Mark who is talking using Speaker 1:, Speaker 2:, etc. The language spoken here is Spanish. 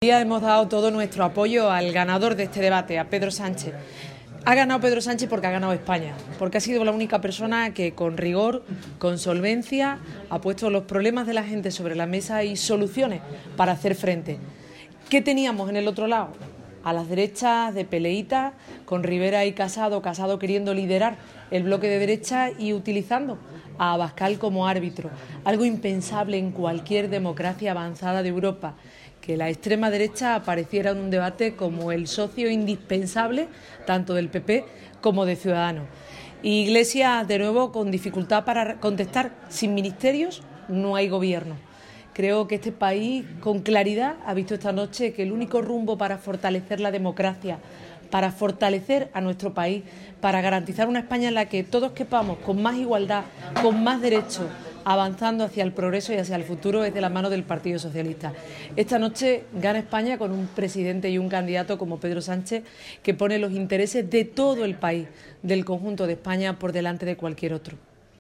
Speaker 1: Hemos dado todo nuestro apoyo al ganador de este debate, a Pedro Sánchez. Ha ganado Pedro Sánchez porque ha ganado España, porque ha sido la única persona que con rigor, con solvencia, ha puesto los problemas de la gente sobre la mesa y soluciones para hacer frente. ¿Qué teníamos en el otro lado? A las derechas de peleíta, con Rivera y Casado queriendo liderar el bloque de derecha y utilizando a Abascal como árbitro, algo impensable en cualquier democracia avanzada de Europa, que la extrema derecha apareciera en un debate como el socio indispensable tanto del PP como de Ciudadanos. Y Iglesias, de nuevo, con dificultad para contestar. Sin ministerios no hay gobierno. Creo que este país, con claridad, ha visto esta noche que el único rumbo para fortalecer la democracia, para fortalecer a nuestro país, para garantizar una España en la que todos quepamos con más igualdad, con más derechos, avanzando hacia el progreso y hacia el futuro, es de la mano del Partido Socialista. Esta noche gana España con un presidente y un candidato como Pedro Sánchez, que pone los intereses de todo el país, del conjunto de España, por delante de cualquier otro.